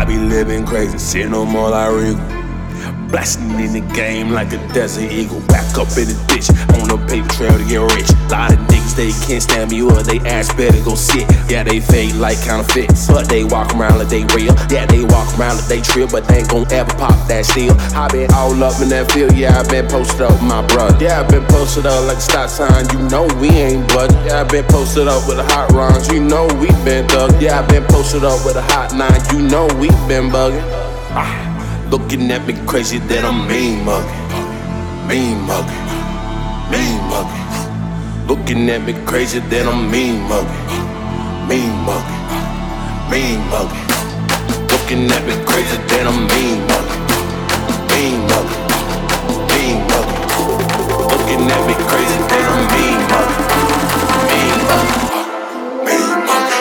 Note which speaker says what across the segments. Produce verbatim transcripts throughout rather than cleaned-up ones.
Speaker 1: be living crazy, sitting on more like Regal. Blasting in the game like a desert eagle. Back up in the ditch, on a paper trail to get rich. Lot of niggas, they can't stand me or they ass better go sit. Yeah, they fake like counterfeits, but they walk around like they real. Yeah, they walk around like they trill, but they ain't gon' ever pop that steel. I been all up in that field, yeah, I been posted up with my brother. Yeah, I been posted up like a stop sign, you know we ain't budging. Yeah, I been posted up with the hot rounds, you know we been thuggin'. Yeah, I been posted up with a hot nine, you know we been bugging. Ah. Looking at me crazy that I'm mean mugging, mean mugging, mean mugging. Looking at me crazy that I'm mean mugging, mean mugging, mean mugging. Looking at me crazy that I'm mean mugging, mean mugging, mean mugging. Looking at me crazy that I'm mean mugging, mean mugging, mean mugging.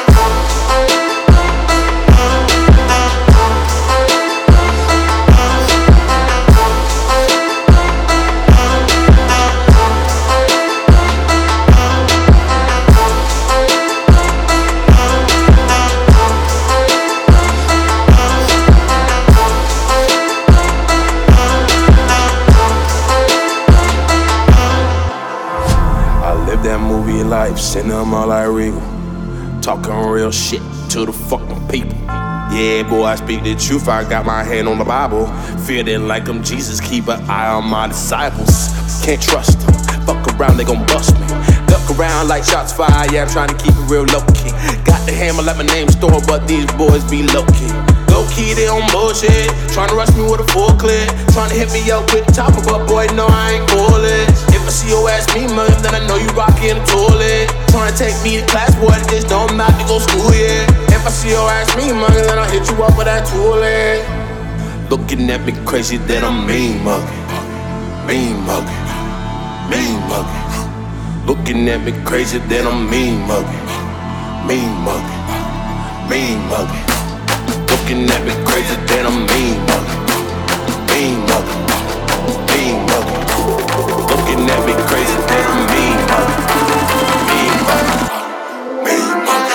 Speaker 1: That movie life, sitting them all like Regal. Talking real shit to the fucking people. Yeah, boy, I speak the truth, I got my hand on the Bible. Feeling like I'm Jesus, keep an eye on my disciples. Can't trust them, fuck around, they gon' bust me. Duck around like shots fired, yeah, I'm trying to keep it real low-key. Got the hammer like my name store, but these boys be low-key. Low-key, they on bullshit, trying to rush me with a full clip. Trying to hit me up with the chopper, but boy, no, I ain't coolin'. If I see your ass me, man, then I know you rockin' the toilet. Tryna take me to class, boy, just know I'm not to go school yet. If I see your ass me, man, then I'll hit you up with that toilet. Looking at me crazy that I'm mean mugging, mean mugging, mean mugging. Looking at me crazy that I'm mean mugging, mean mugging, mean mugging. Looking at me crazy that I'm mean mugging, mean mugging, mean mugging. Looking at me crazy that I'm mean mugging, mean mugging, mean mugging.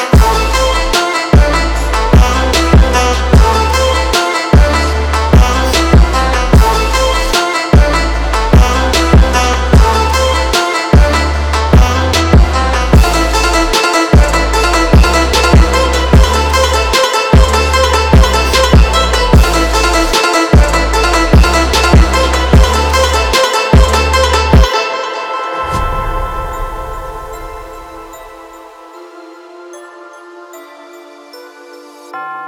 Speaker 2: You